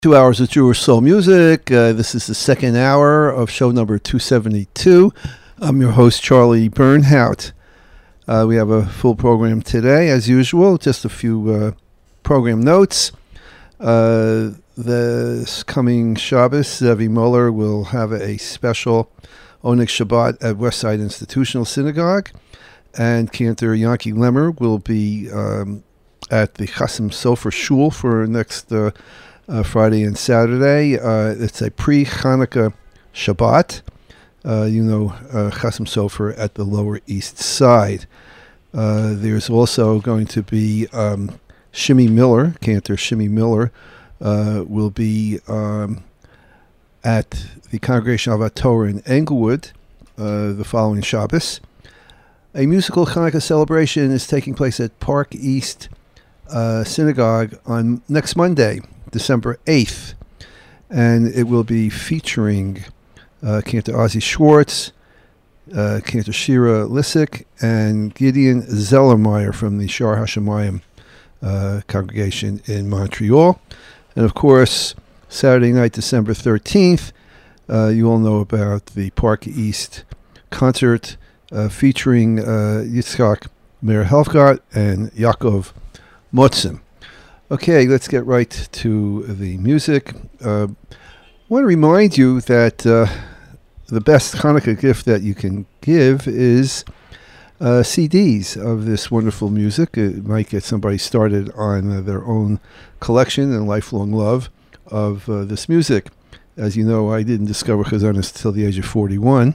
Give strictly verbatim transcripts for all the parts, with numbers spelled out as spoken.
Two hours of Jewish soul music. Uh, this is the second hour of show number two seventy-two. I'm your host, Charlie Bernhout. Uh, we have a full program today, as usual. Just a few uh, program notes. Uh, this coming Shabbos, Zevi Muller will have a special Oneg Shabbat at Westside Institutional Synagogue, and Cantor Yanki Lemmer will be um, at the Chasam Sofer Shul for next uh, Uh, Friday and Saturday. Uh, it's a pre-Hanukkah Shabbat. Uh, you know, uh, Chasam Sofer at the Lower East Side. Uh, there's also going to be um, Shimmy Miller, Cantor Shimmy Miller, uh, will be um, at the Congregation of Torah in Englewood uh, the following Shabbos. A musical Hanukkah celebration is taking place at Park East uh, Synagogue on next Monday, December eighth, and it will be featuring uh, Cantor Ozzy Schwartz, uh, Cantor Shira Lissick, and Gideon Zellermeyer from the Shar Hashemayim uh, congregation in Montreal. And of course, Saturday night, December thirteenth, uh, you all know about the Park East concert uh, featuring uh, Yitzchak Meir Helfgott and Yaakov Motzim. Okay, let's get right to the music. Uh, I want to remind you that uh, the best Hanukkah gift that you can give is uh, C Ds of this wonderful music. It might get somebody started on uh, their own collection and lifelong love of uh, this music. As you know, I didn't discover Chazanis until the age of forty-one.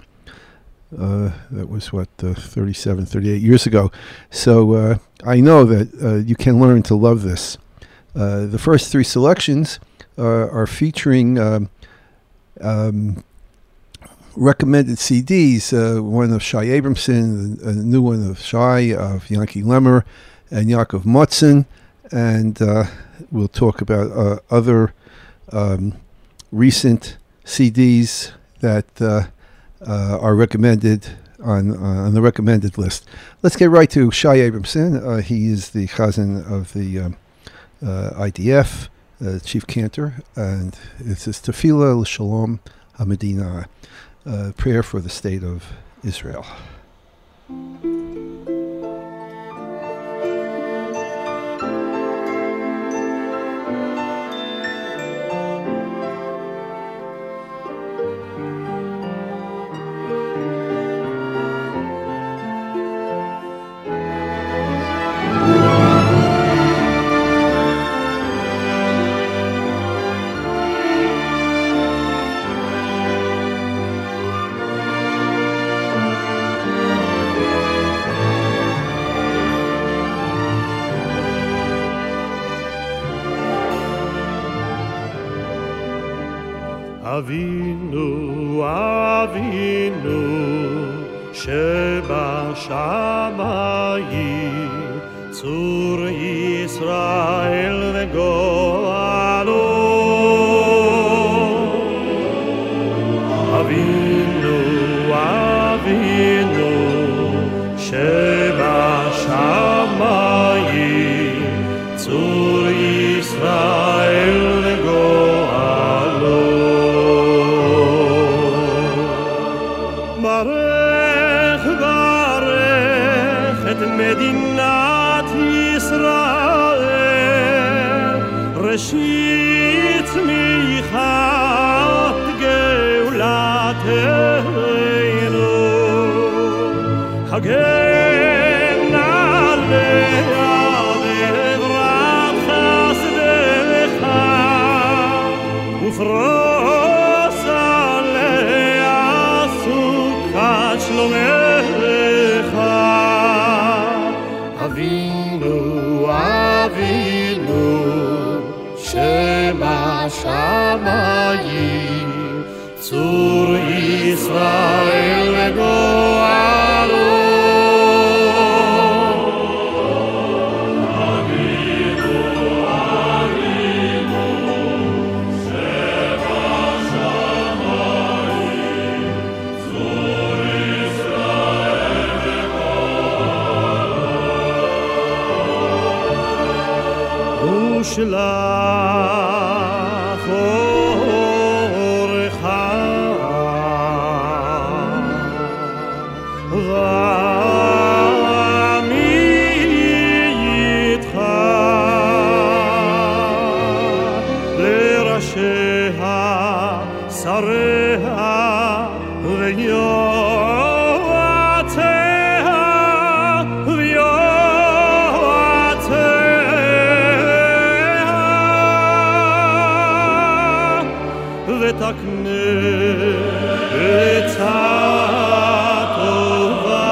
Uh, that was, what, uh, thirty-seven, thirty-eight years ago. So uh, I know that uh, you can learn to love this. Uh, the first three selections uh, are featuring um, um, recommended C Ds, uh, one of Shai Abramson, a new one of Shai, of Yanki Lemmer, and Yaakov Motzin, and uh, we'll talk about uh, other um, recent C Ds that uh, uh, are recommended on, uh, on the recommended list. Let's get right to Shai Abramson. Uh, he is the chazan of the um, Uh, I D F, uh, Chief Cantor, and it says Tefillah L'Shalom HaMedina, uh, prayer for the state of Israel. אבינו, אבינו, שבשמיים, צור ישראל וגואלו. אבינו, אבינו, שבשמיים, צור ישראל וגואלו. מדינת ישראל, ראשית צמיחת גאולתנו, הגן עליה בעברת חסדך, ופרוס עליה סוכת שלומך. אבינו, אבינו, שבשמיים, צור ישראל וגואלו. אבינו, אבינו, שבשמיים, צור ישראל וגואלו. ושלח קודשיה, שריה ויועציה, ויועציה, ותקנה עצה טובה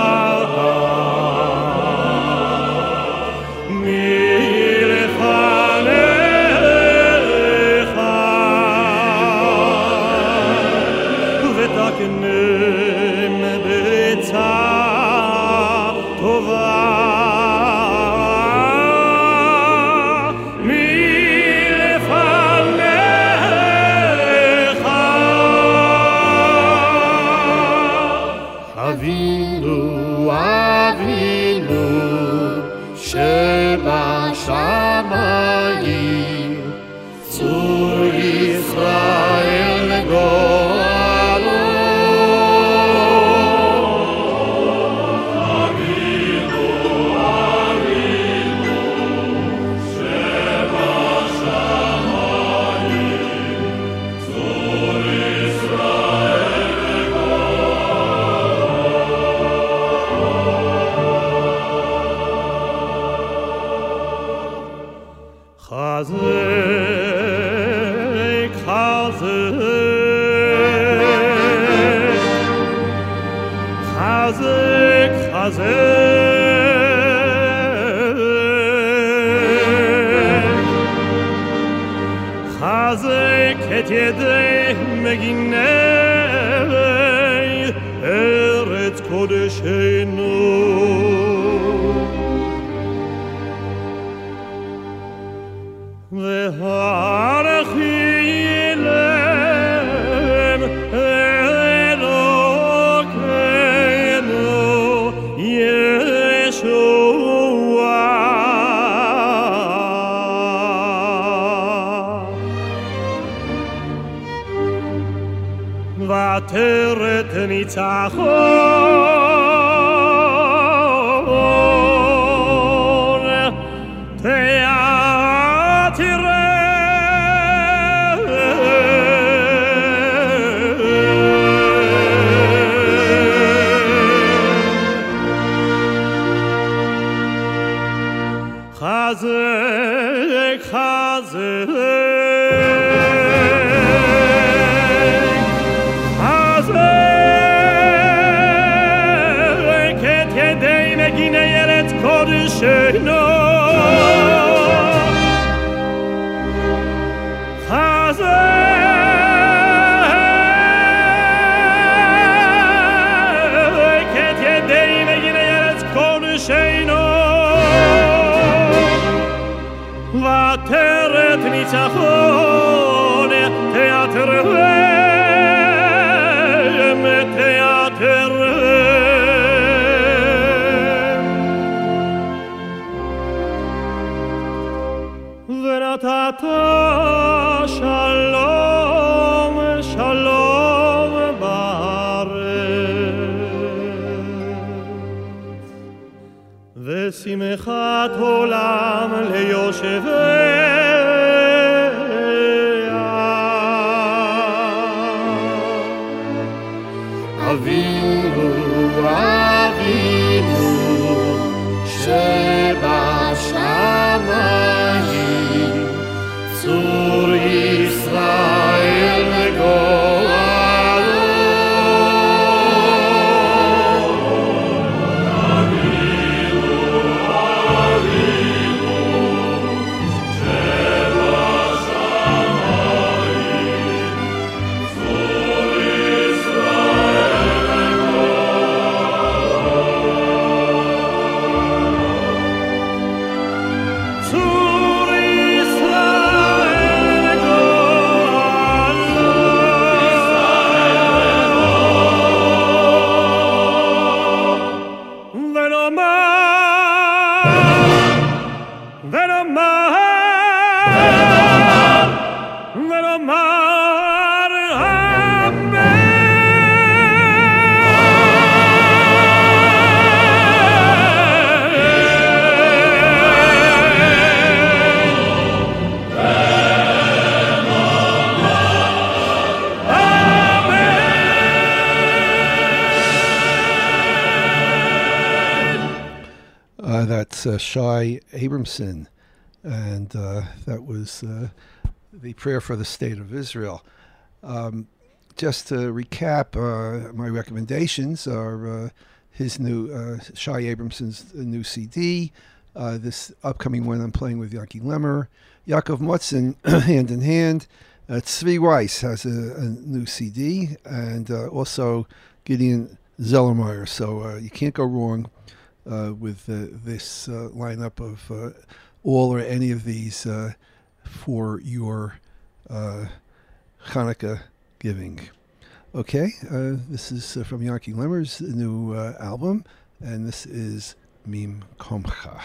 חזק את ידי מגיני ארץ קודשנו. והנחיל להם אלוקינו ישועה. ועטרת ניצחון תעטרם. חזק חזק מגיני ארץ קודשנו. חזק את ידי מגיני ארץ קודשנו. ועטרת ניצחון תעטרם תעטרם. ונתת שלום שלום בארץ, ושמחת עולם ליושביה. אבינו אבינו שבשמיים, צור ישראל וגואלו. אבינו אבינו שבשמיים, צור ישראל וגואלו. צור ישראל ונאמר was uh, Shai Abramson, and uh, that was uh, the prayer for the state of Israel. Um, just to recap, uh, my recommendations are uh, his new, uh, Shai Abramson's new C D, uh, this upcoming one I'm playing with Yanky Lemmer, Yaakov Motzen, Hand in Hand. Uh, Tzvi Weiss has a, a new C D, and uh, also Gideon Zellermeyer. So uh, you can't go wrong uh, with uh, this uh, lineup of uh, all or any of these uh, for your uh, Hanukkah giving. Okay, uh, this is uh, from Yanky Lemmer's new uh, album, and this is Mim Komcha.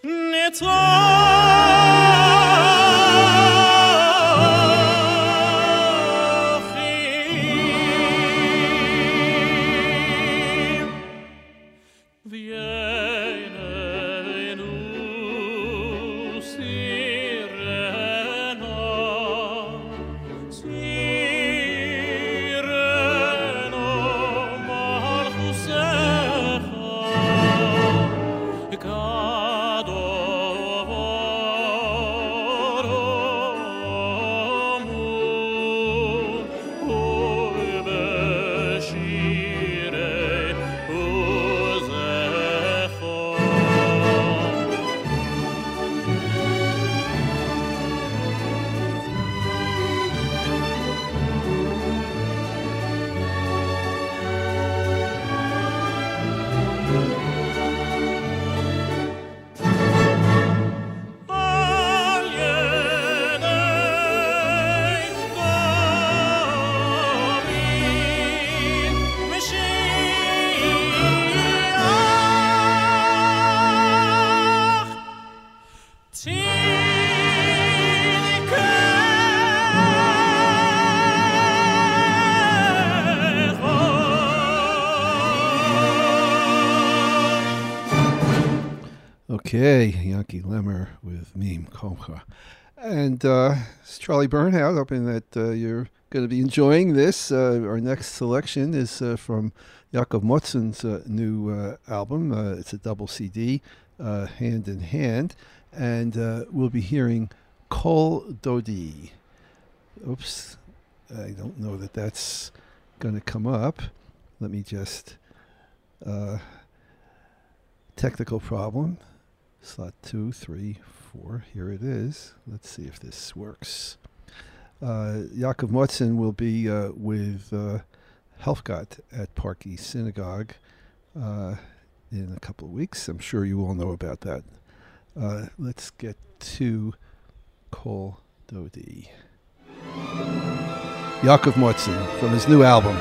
It's all Okay, Yankee Lemmer with Meme Komcha. And uh, it's Charlie Bernhout, hoping that uh, you're going to be enjoying this. Uh, our next selection is uh, from Yaakov Motzen's uh, new uh, album. Uh, it's a double C D, uh, Hand in Hand. And uh, we'll be hearing Kol Dodi. Oops, I don't know that that's going to come up. Let me just... Uh, technical problem. Slot two, three, four. Here it is. Let's see if this works. Uh, Yaakov Motzen will be uh, with uh, Helfgott at Park East Synagogue uh, in a couple of weeks. I'm sure you all know about that. Uh, let's get to Kol Dodi. Yaakov Motzen from his new album.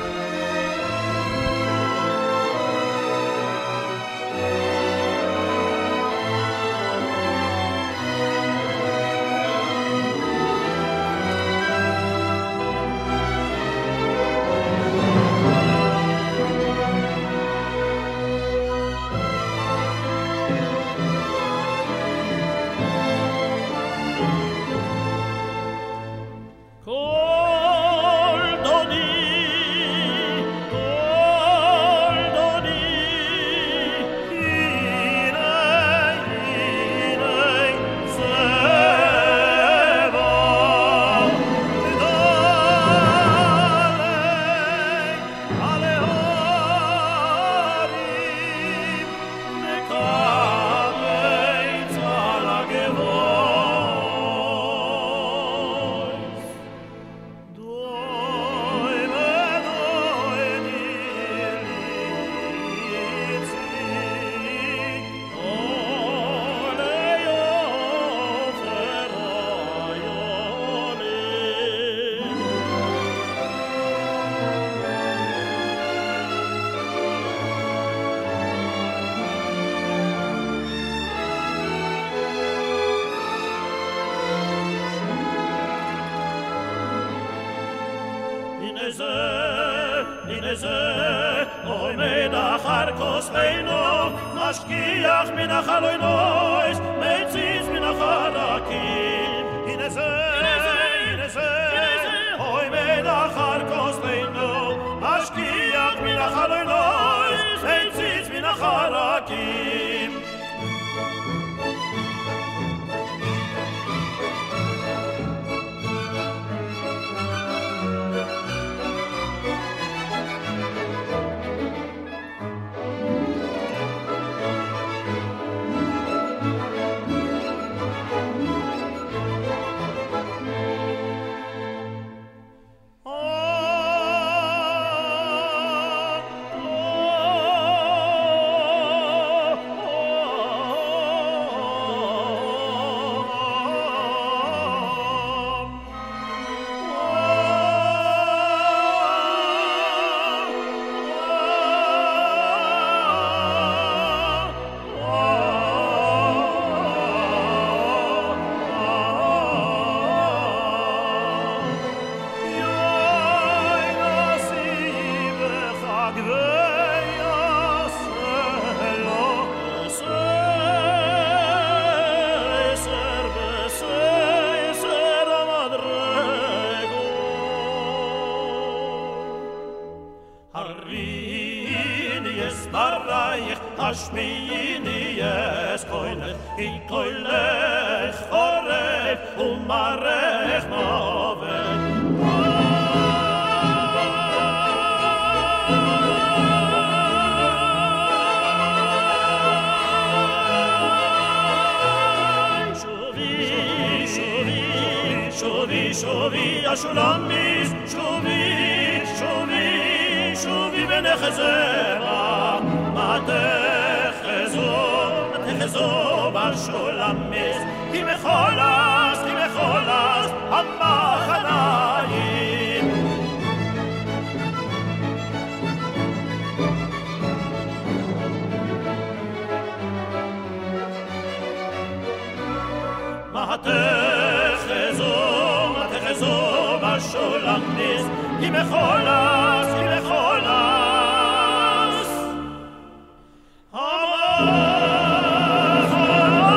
Amach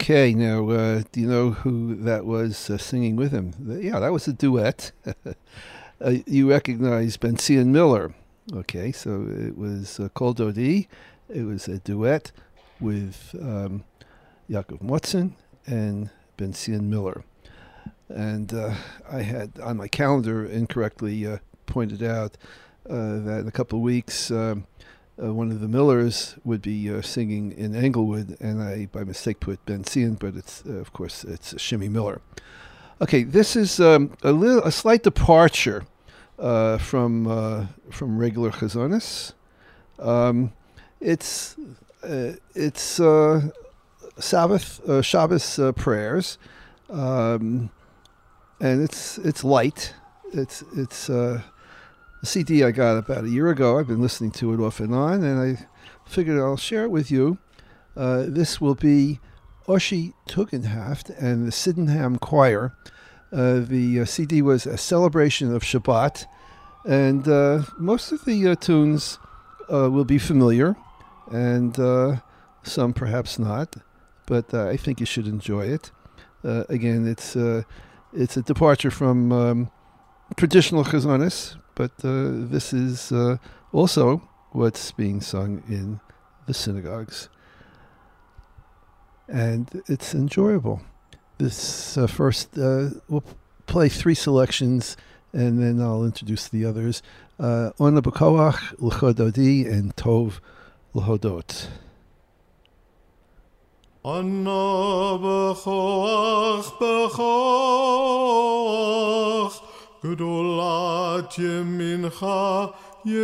Okay, now, uh, do you know who that was uh, singing with him? Yeah, that was a duet. uh, you recognize Benzion Miller. Okay, so it was uh, Kol Dodi. It was a duet with um, Yaakov Motzen and Benzion Miller. And uh, I had on my calendar incorrectly uh, pointed out uh, that in a couple of weeks, um, uh, one of the Millers would be uh, singing in Englewood, and I, by mistake, put Benzion, but it's, uh, of course, it's Shimmy Miller. Okay, this is um, a little, a slight departure uh, from uh, from regular Chazonis. Um, it's uh, it's uh, Sabbath, uh, Shabbos uh, prayers. Um, And it's it's light. It's it's uh, a C D I got about a year ago. I've been listening to it off and on, and I figured I'll share it with you. Uh, this will be Oshi Tugendhaft and the Sydenham Choir. Uh, the uh, C D was a celebration of Shabbat, and uh, most of the uh, tunes uh, will be familiar, and uh, some perhaps not. But uh, I think you should enjoy it. Uh, again, it's. Uh, It's a departure from um, traditional chazonis, but uh, this is uh, also what's being sung in the synagogues. And it's enjoyable. This uh, first, uh, we'll play three selections, and then I'll introduce the others. Uh, Ona B'Koach, L'chododi, and Tov L'hodot. Anna b'choach b'choach G'dolat yemincha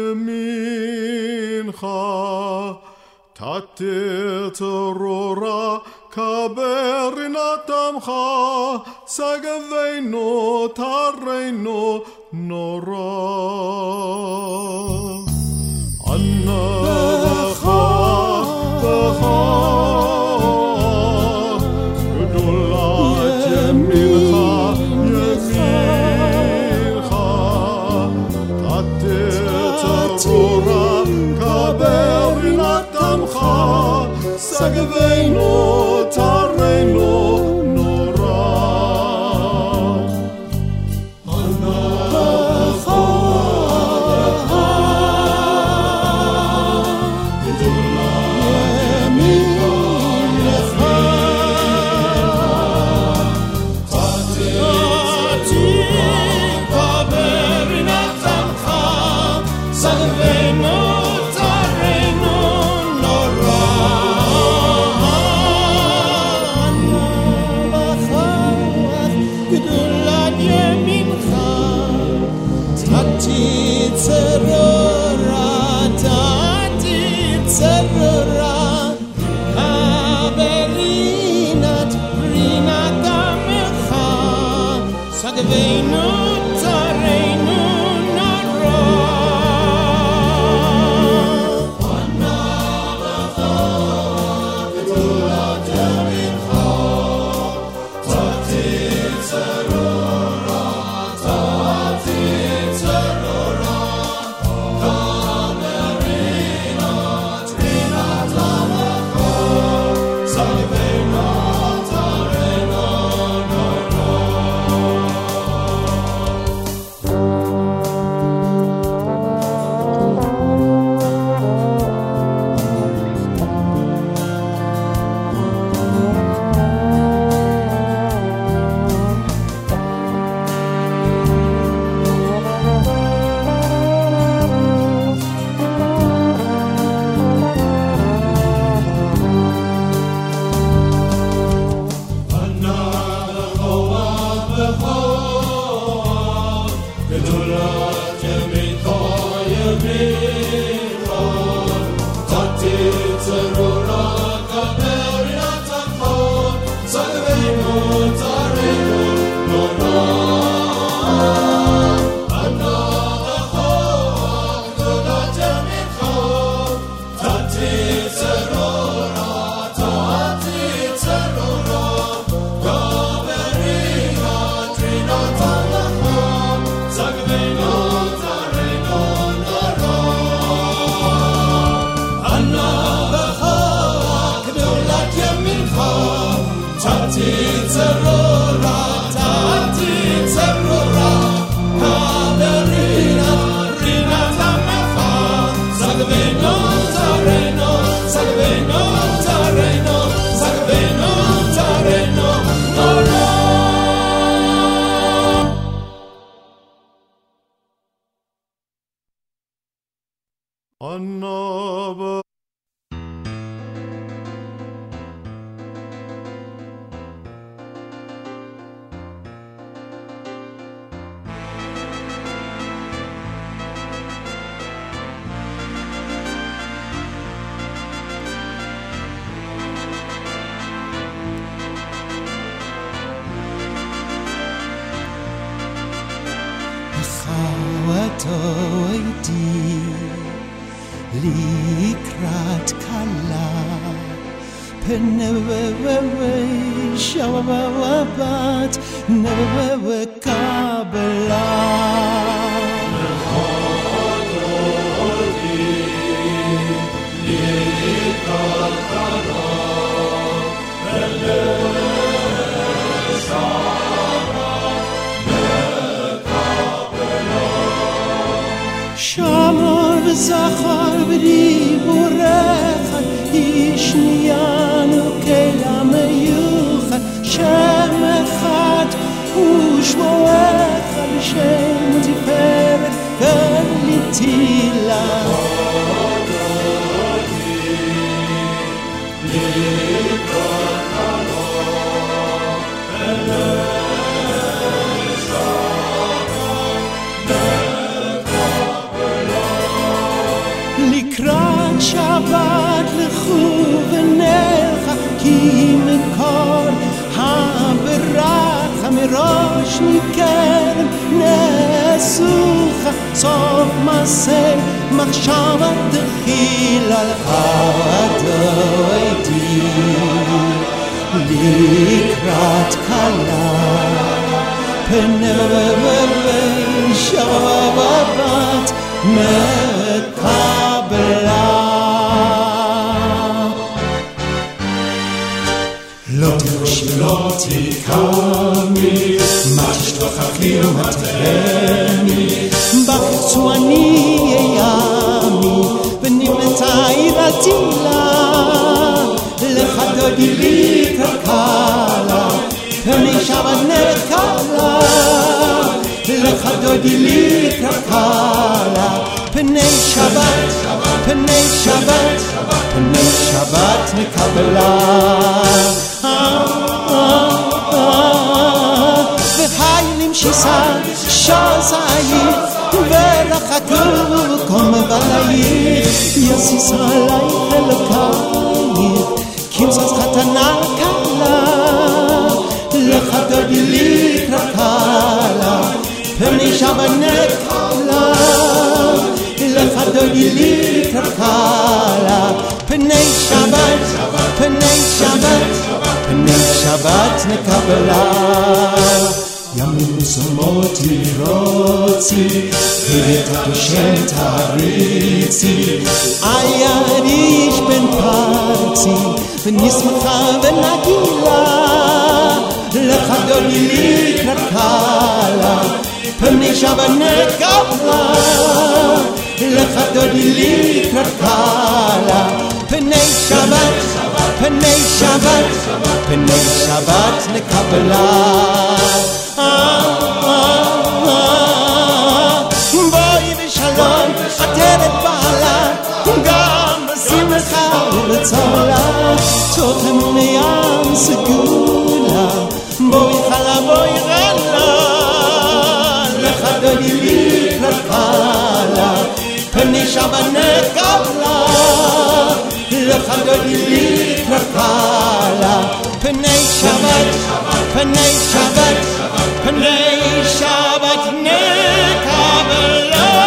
yemincha Tatir terora kaber natamcha Sagaveinu tareinu nora Anna b'choach b'choach Sagveinu tareinu nora Ana b'choach G'dolat yemincha Tatir kaber natamcha Sagveinu Sagveinu tareinu nora Another איתי לקראת קלה פנבבי שבבת נבבי קבלה לחות אותי לקראת קלה שמור וזכר בדיבורך ישניאנו כלה מיוחד שם אחד ושמועך לשם תפארת ולתהילה לקראת שבת לכו ונלכה כי מקור הברכה מראש ניכר נעשוך סוף מעשה מחשבה תחילה לך דוידי לקראת קלה פנבבי שבבת מקבלה לא תרשי לא תקמי מה תשתוכחי ומה תרמי בחצו אני ימי ונמלתה עירתי לה לך דודי לי קרקלה פני שבת נקלה לך דודי לי קרקלה פני שבת, פני שבת, פני שבת נקבלה והיילים שיסה שזאית ורחקו קום בלייך יסיס עלייך אלוקייך כמסוס חתנה קלה לך דודי לי קרקלה פני שבת נקבלה לך דודי לי קרקלה פני שבת, פני שבת, פני שבת נקבלה ימים וסומות ירוצי ואת השם תריצי היד איש בן פרצי ונשמחה ונגילה לך דודי לי קרקלה פני שבת נקבלה לך דודי לי קרקלה פני שבת, פני שבת, פני שבת נקבלה בואי בשלום עטרת בעלה גם בשמחה ובצהלה תוך ים סגולה בואי חלה בואי רלה לך דודי לי קרקלה פני שבת נקבלה לך דודי לי קרקלה פני שבת, פני שבת, פני שבת נקבלה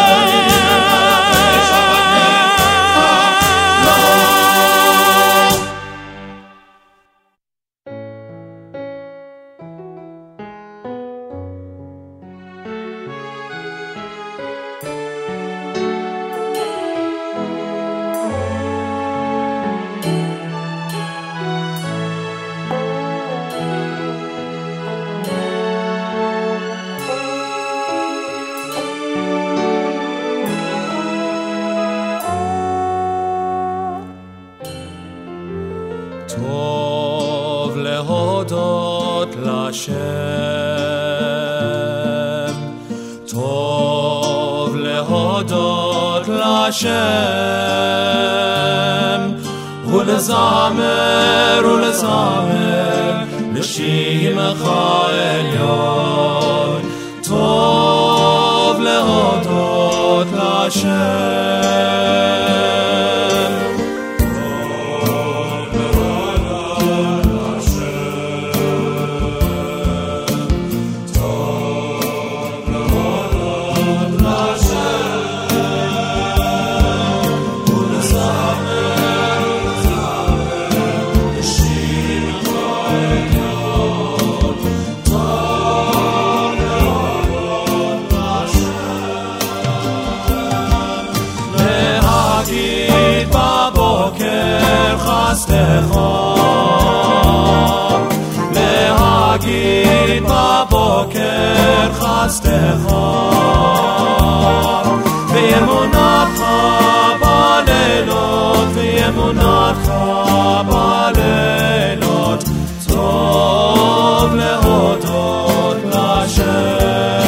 טוב להודות לשם, טוב להודות להודות להשם ולזמר ולזמר לשמך עליון טוב להודות להשם חסדך להגיד בבוקר חסדך ואמונתך בלילות ואמונתך בלילות טוב להודות להשם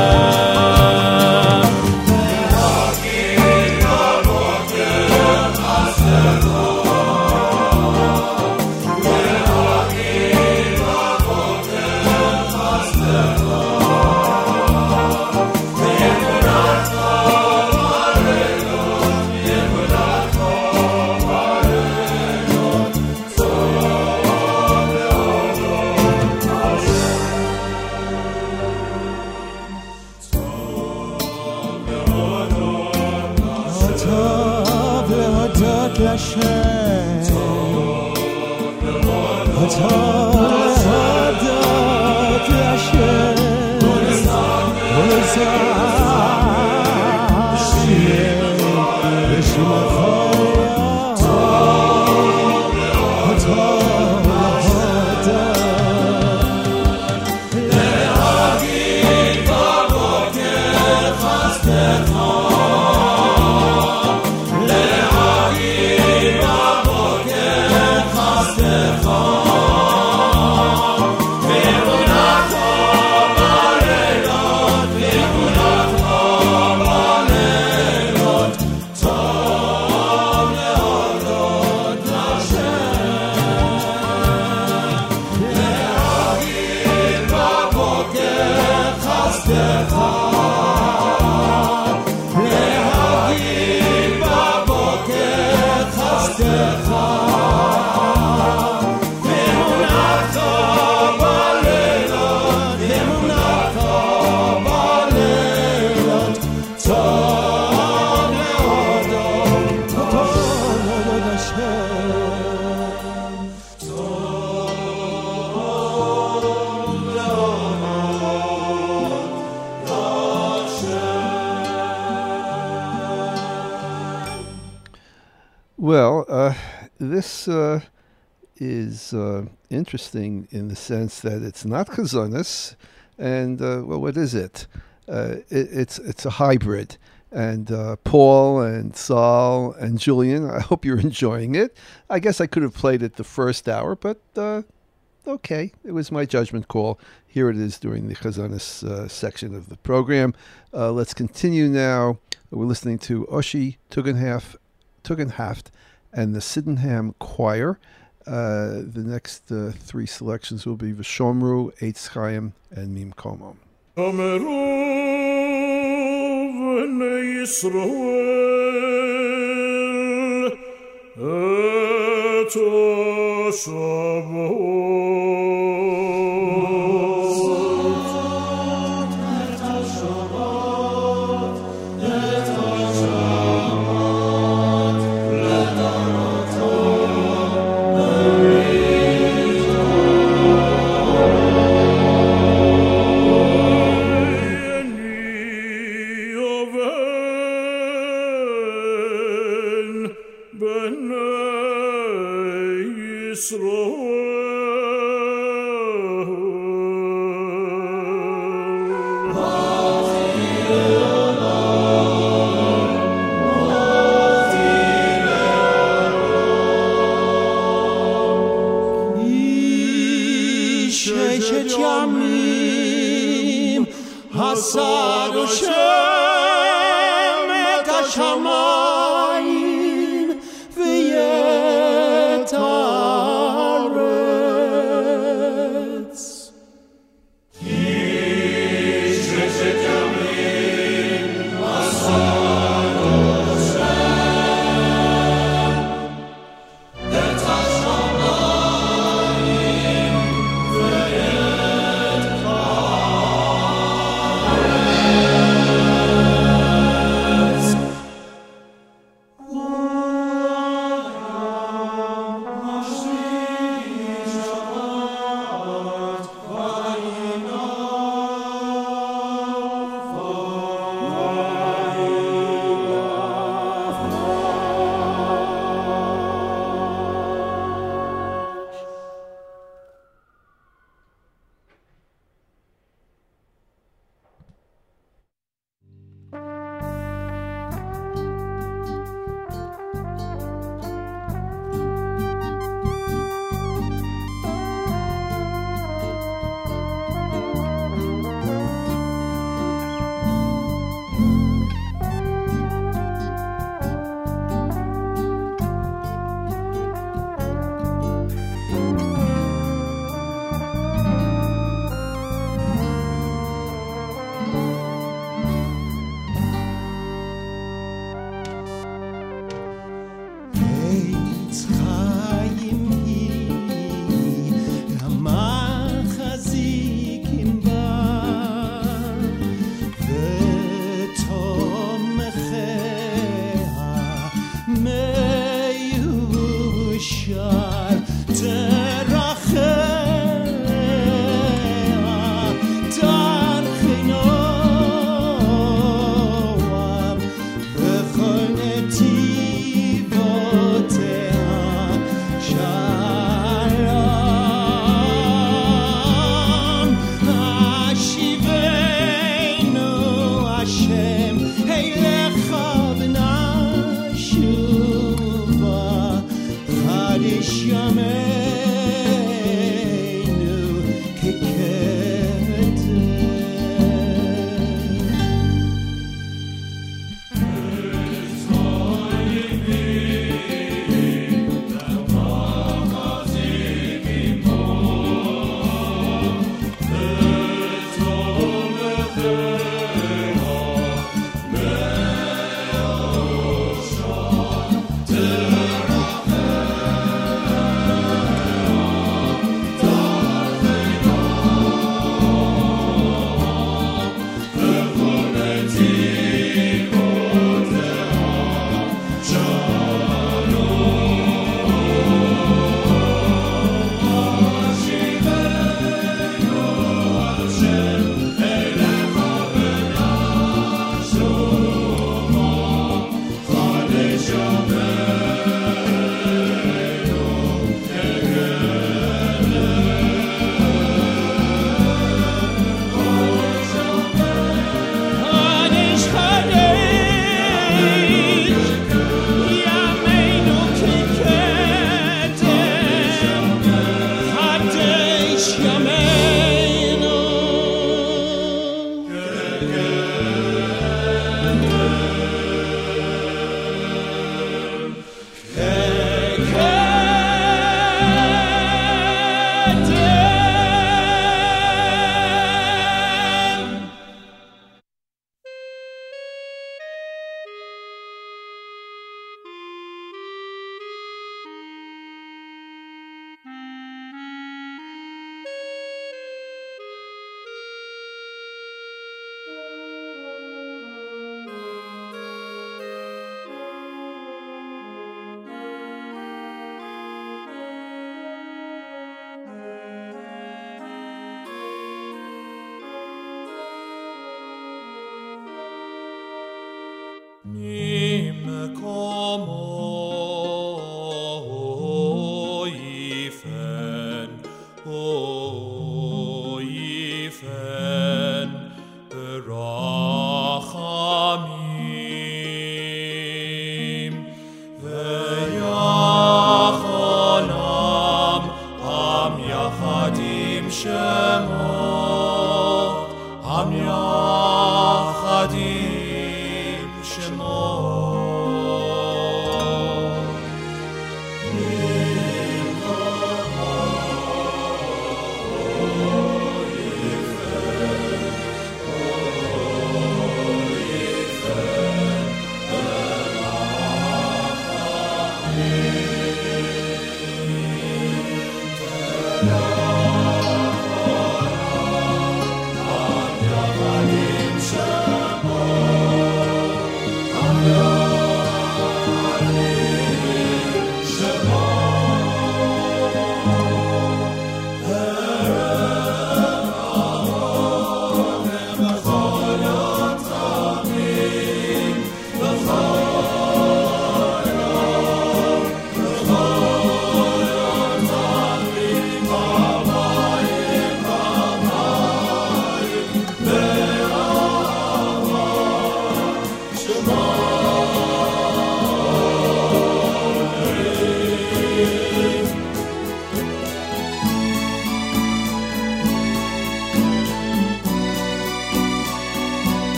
Well, uh, this uh, is uh, interesting in the sense that it's not chazonis, and uh, well, what is it? Uh, it? It's it's a hybrid, and uh, Paul and Saul and Julian. I hope you're enjoying it. I guess I could have played it the first hour, but uh, okay, it was my judgment call. Here it is during the chazonis uh, section of the program. Uh, let's continue now. We're listening to Oshi Tugendhaft. Tugendhaft and the Sydenham Choir. Uh, the next uh, three selections will be V'Shomru, Eitz Chaim, and Mim Komo. Ameru v'nei Yisrael et Hashavot Hasad Hashem et Hashamayim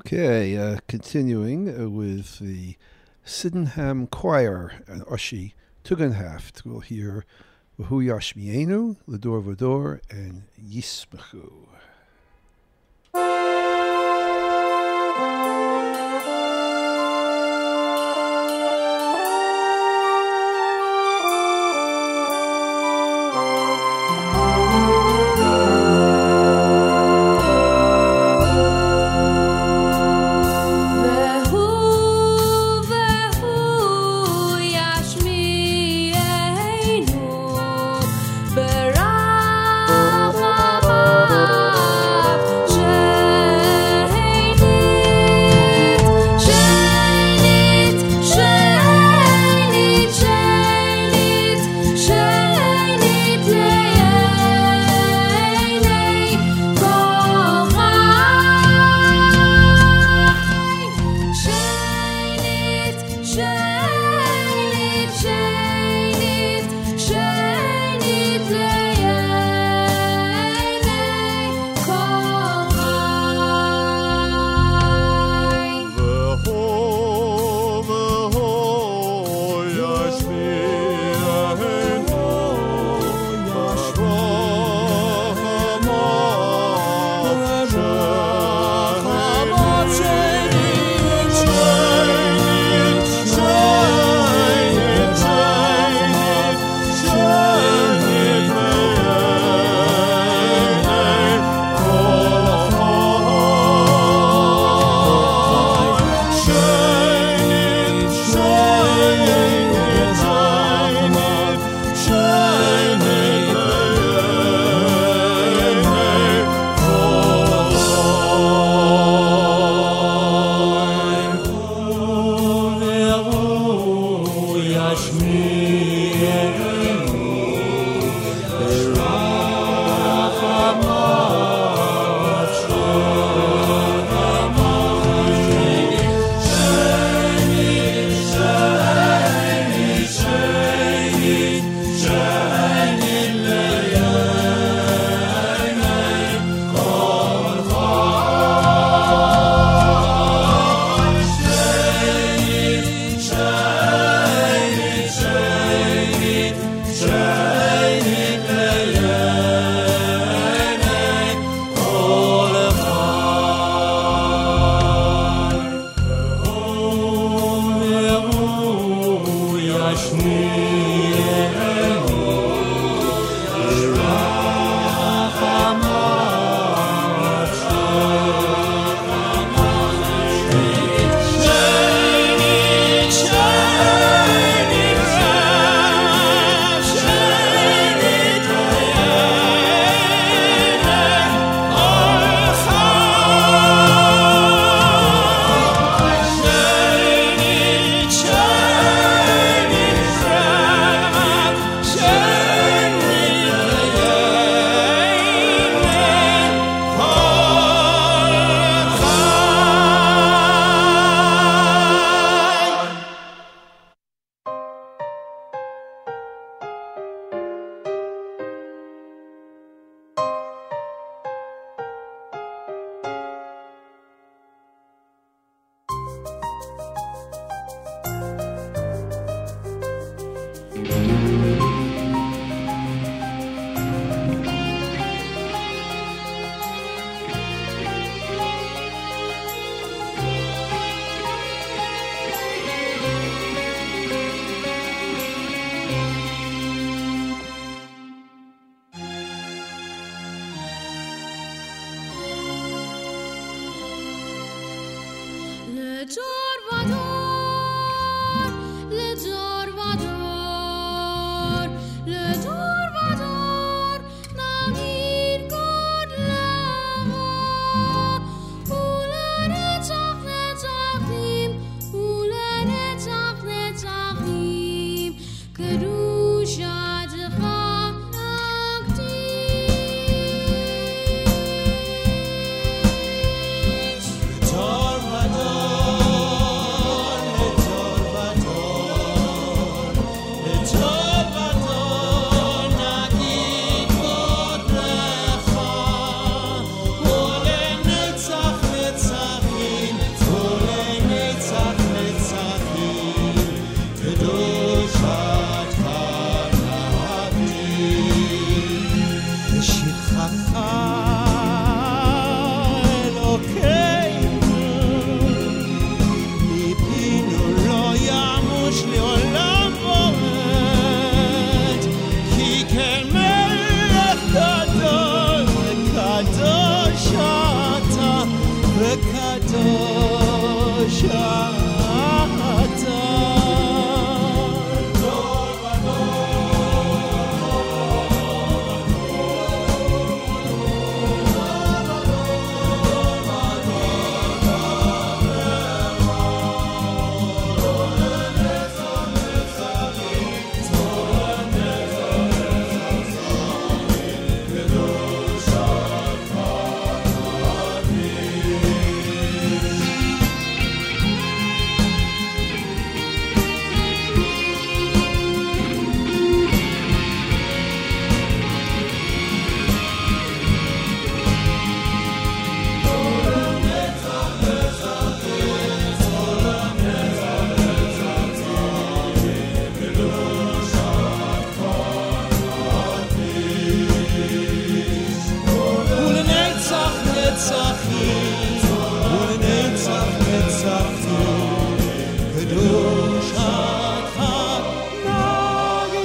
Okay, uh, continuing uh, with the Sydenham Choir and Oshi Tugendhaft. We'll hear V'hu Yashmienu, L'dor V'dor, and Yismechu.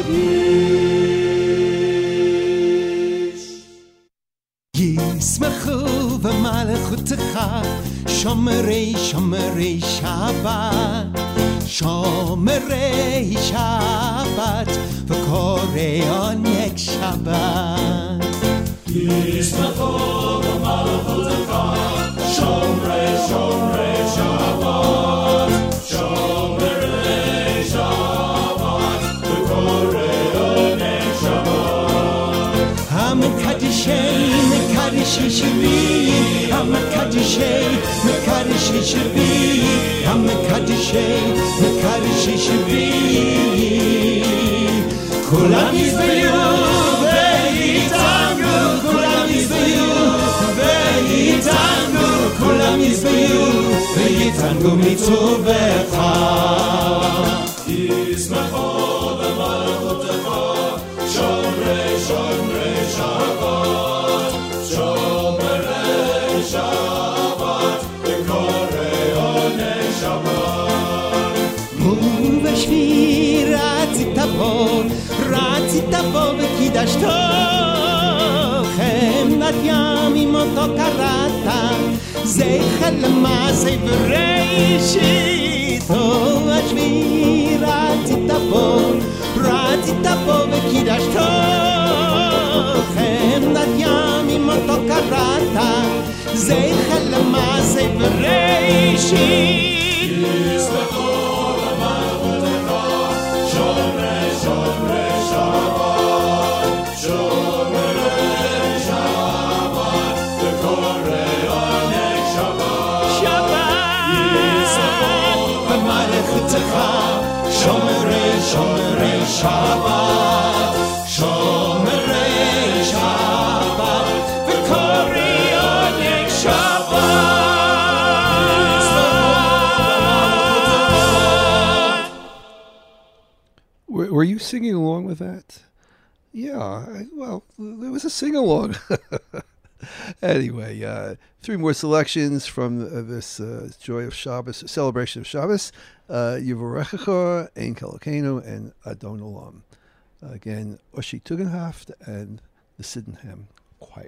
ישמחו במלכותך שומרי שומרי שבת שומרי שבת וקוראי עונג שבת ישמחו במלכותך שומרי שומרי שבת שומרי שבת וקוראי עונג שבת המקדשי מקדשי שבי המקדשי מקדשי שבי המקדשי מקדשי שבי כולם יזבחו ויתענגו כולם יזבחו ויתענגו כולם יזבחו ויתענגו מטובך ישמחו במלכותך שומרי שומרי שבת שומרי שבת וקוראי עונג שבת ובשבי רצית בו רצית בו וקידשתו חמדת ימים אותו קראת זכר למעשה בראשית ובשבי רצית בו רצית בו וקידשתו חמדת ימים אותו קראת זכר למעשה בראשית ישמחו במלכותך שומרי שומרי שבת שומרי שבת וקוראי עונג שבת שבת במלכותך שומרי שומרי שבת שומרי שבת וקוראי עונג שבת Were, were you singing along with that? Yeah, I, well, there was a sing-along. Anyway, uh, three more selections from uh, this uh, Joy of Shabbos, celebration of Shabbos. Uh, Yivarechecha, Ein Kalokenu, and Adon Olam. Again, Oshi Tugendhaft and the Sydenham Choir.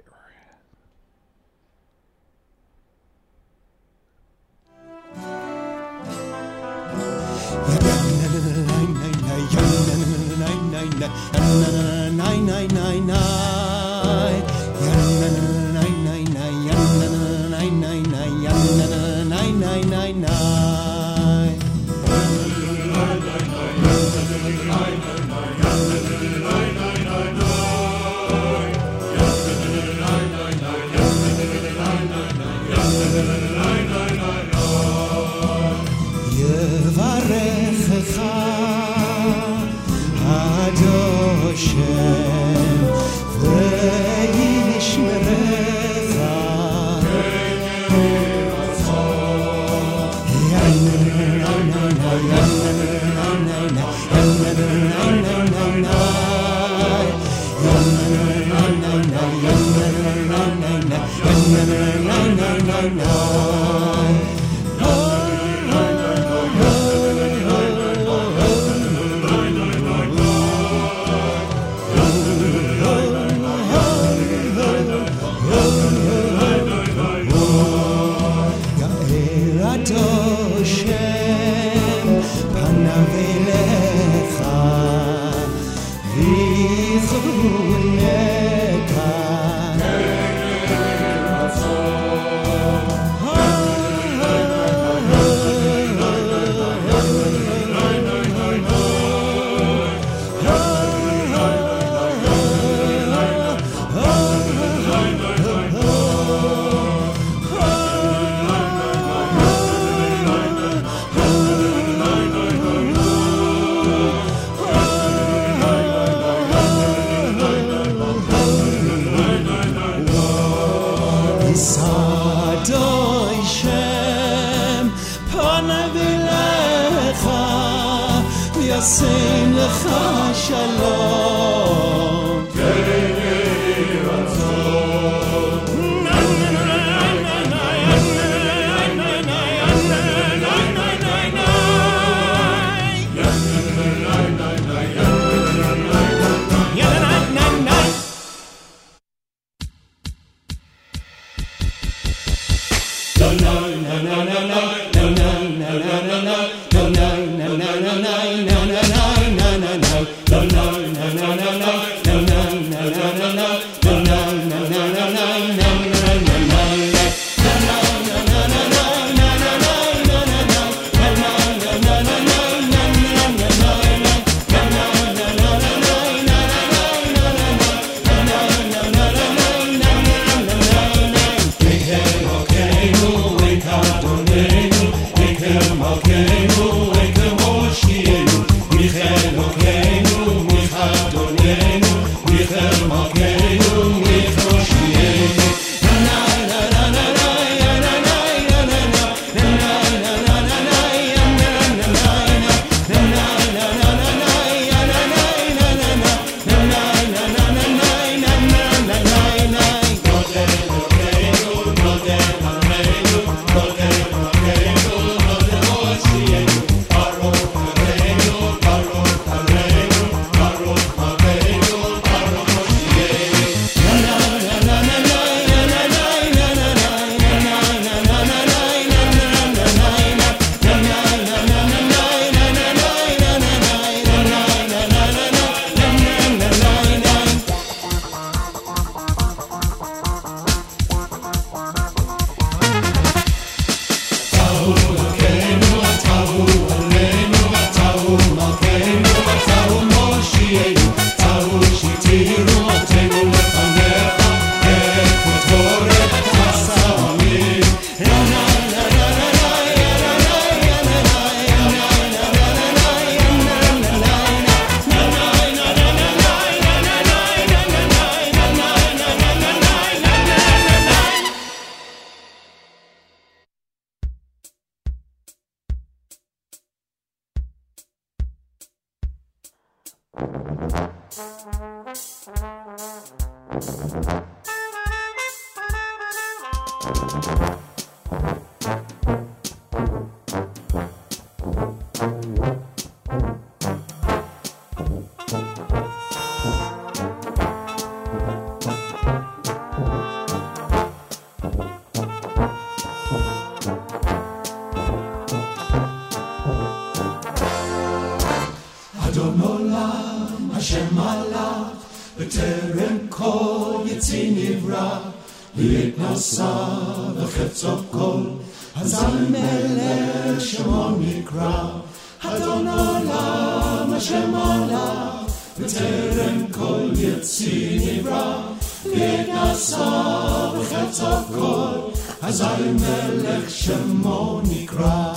אדון עולם, השם מלך, בטרם כל יציא נברא, להתנשא וחפצו כל, אזי מלך שמו נקרא. אדון עולם, השם מלך, בטרם כל יציא נברא, להתנשא וחפצו כל, אזי מלך שמו נקרא.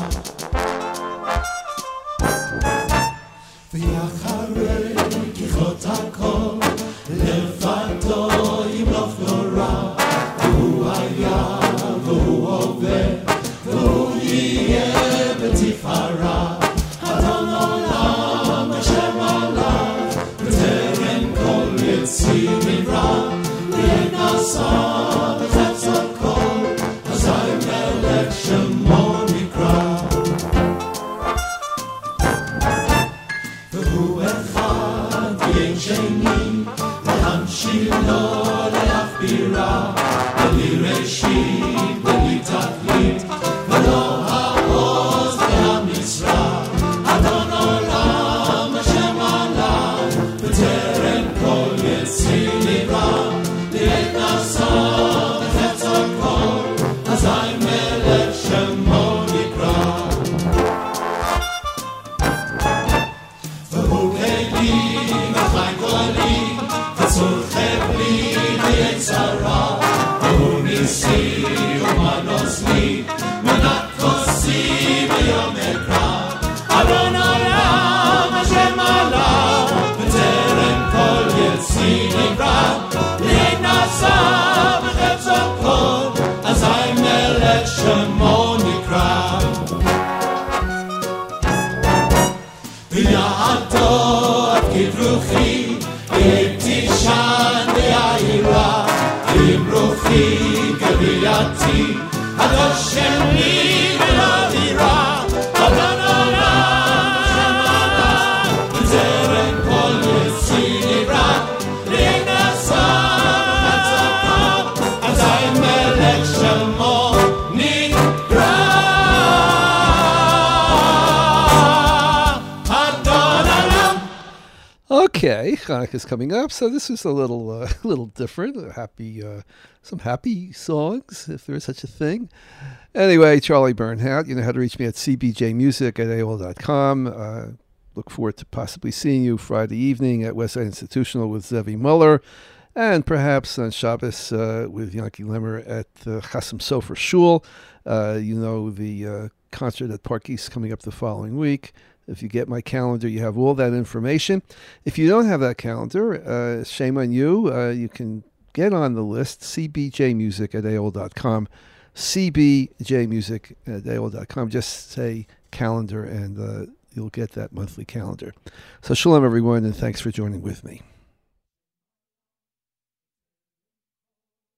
ואחרי ככלות הכל, לבדו ימלוך נורא, והוא היה והוא הווה, והוא יהיה בתפארה. אדון עולם השם מלך, בטרם כל יציא נברא, להתנשא וחפצו כל, אזי מלך שמו נקרא. והוא אחד ואין שני, להמשיל לו להכבירה, בלי ראשית בלי תכלית, ולא העוז והמשרה. אדון עולם השם מלך, בטרם כל יציא נברא, להתנשא וחפצו כל, אזי מלך שמו נקרא. והוא כלים וחי גואלים, וצורכי בלי ויצרה, והוא ניסי ומנוס לי, מנת כוסי ביום אקרא. אדון עולם השם מלך, בטרם כל יציא נברא, להתנשא וחפצו כל, אזי מלך שמו נקרא. ויעתו עד כברוכי, אם תשען ויעירה, אם רוחי גבייתי, הדושם לי ולא יירא. אדון עולם בטרם כל יציא נברא, להתנשא וחפצו כל, אזי מלך שמו נקרא. Okay, Hanukkah's coming up, so this is a little, uh, little different. A happy, uh, some happy songs, if there is such a thing. Anyway, Charlie Bernhardt. You know how to reach me at c b j music at a o l dot com. Uh, look forward to possibly seeing you Friday evening at Westside Institutional with Zevi Muller, and perhaps on Shabbos uh, with Yankee Lemmer at uh, Chasam Sofer Shul. Uh, you know the uh, concert at Park East coming up the following week. If you get my calendar, you have all that information. If you don't have that calendar, uh, shame on you. Uh, you can get on the list, c b j music at a o l dot com. c b j music at a o l dot com. Just say calendar and uh, you'll get that monthly calendar. So shalom, everyone, and thanks for joining with me.